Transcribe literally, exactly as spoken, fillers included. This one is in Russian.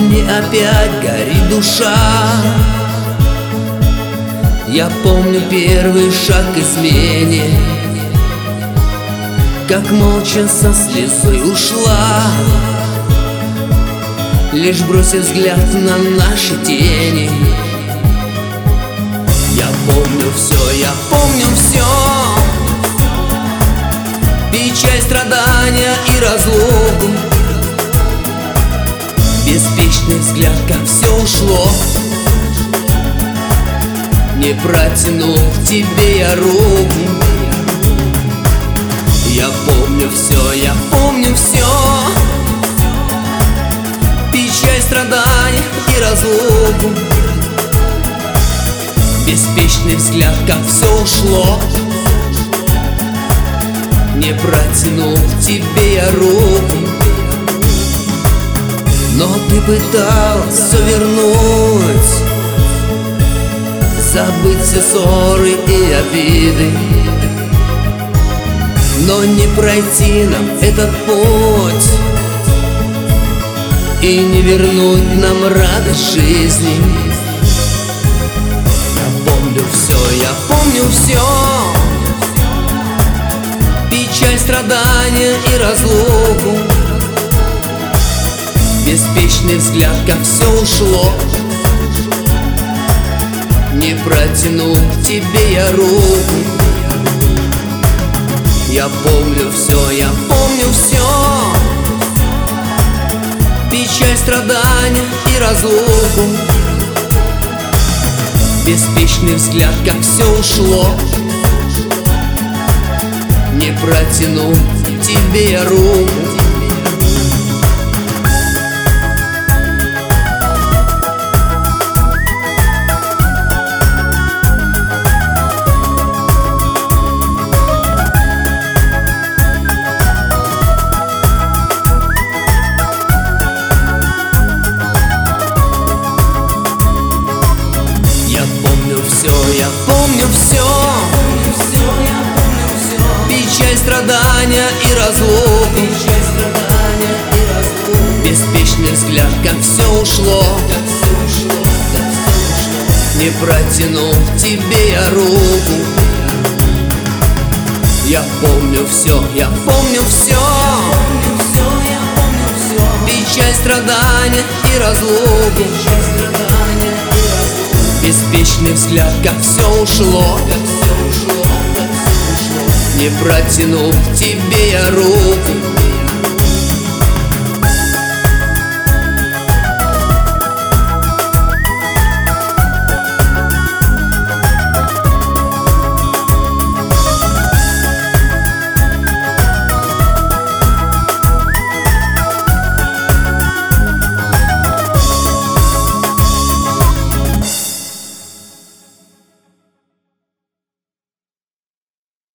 мне опять горит душа. Я помню первый шаг к измене, как молча со слезой ушла, лишь бросив взгляд на наши тени. Я помню все, я помню все, печаль, страдания и разлуку. Беспечный взгляд, как все ушло, не протянул к тебе я руку. Я помню все, я помню все, печаль, страдания и разлуку. Беспечный взгляд, как все ушло, не протянул к тебе я руку. Но ты пыталась все вернуть, забыть все ссоры и обиды, но не пройти нам этот путь и не вернуть нам радость жизни. Я помню все, я помню все, печаль, страдания и разлуку. Беспечный взгляд, как все ушло, не протянул к тебе я руку. Я помню все, я помню все, печаль, страдания и разлуку. Беспечный взгляд, как все ушло, не протянул к тебе я руку. Все, я помню все, печаль, страдания и разлуку. Беспечный взгляд, как все ушло, не протянул к тебе я руку. Я помню все, я помню все, печаль, страдания и разлуку. Беспечный взгляд, как все ушло, не протянул к тебе я руку.